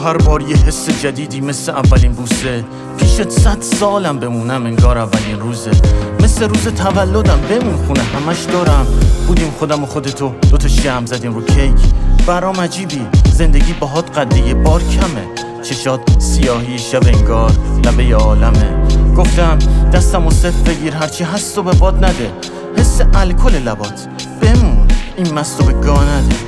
هر بار یه حس جدیدی مثل اولین بوسه. پیشت 100 سالم بمونم انگار اولین روزه. مثل روز تولدم بمون خونه همش دارم. بودیم خودم و خودتو دوتا شمع زدیم رو کیک. برام عجیبی زندگی باهات قد یه بار کمه. چشات سیاهی شب انگار لبه عالمه. گفتم دستم و صف بگیر هرچی هست و به باد نده. حس الکل لبات بمون این مستو به گاه نده.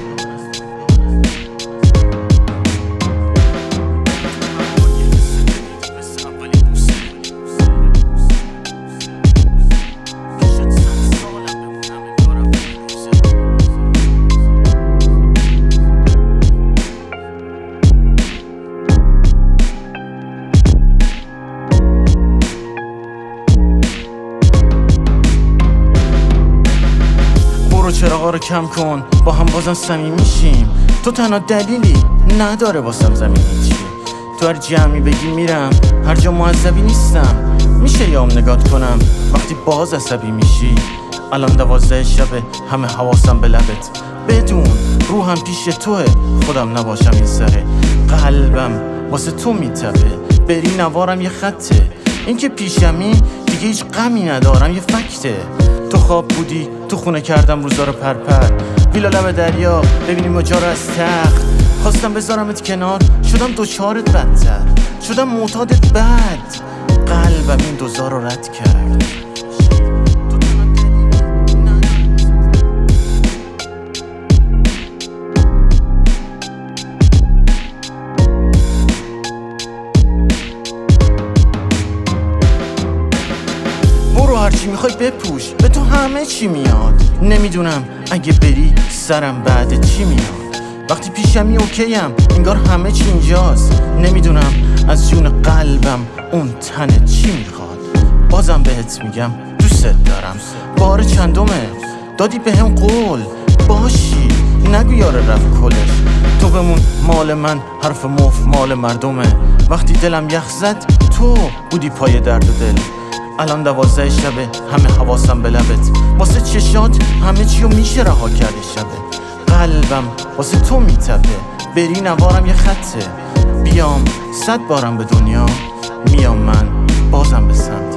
چراغا رو کم کن با هم بازم صمیمی میشیم. تو تنها دلیلی نداره واسم زمین هیچی. تو هر جمعی بگی میرم هر جا معذبی نیستم. میشه یام نگات کنم وقتی باز عصبی میشی. الان 12 شبه همه حواسم به لبت. بدون روحم پیش توه خودم نباشم این سره. قلبم واسه تو میتپه بری نوارم یه خطه. این که پیشمی دیگه هیچ غمی ندارم یه فکته. تو خواب بودی تو خونه کردم روزا رو پرپر. ویلا لب دریا ببینیم ماجرا از تخت. خواستم بذارمت کنار شدم دوچارت بدتر. شدم معتادت بد. قلبم این دوزار رو رد کرد. هرچی میخوای بپوش به تو همه چی میاد. نمیدونم اگه بری سرم بعد چی میاد. وقتی پیشمی اوکیم انگار همه چی اینجاست. نمیدونم از جون قلبم اون تنه چی میخواد. بازم بهت میگم دوست دارم. بار چندمه دادی به هم قول باشی نگو یاره رفت کلش. تو بمون مال من حرف مف مال مردمه. وقتی دلم یخ زد تو بودی پای درد و دل. الان 12 شبه همه حواسم به لبت. واسه چشات همه چیو میشه رها کرده شبه. قلبم واسه تو میتپه بری نوارم یه خطه. بیام 100 بارم به دنیا میام من بازم بسم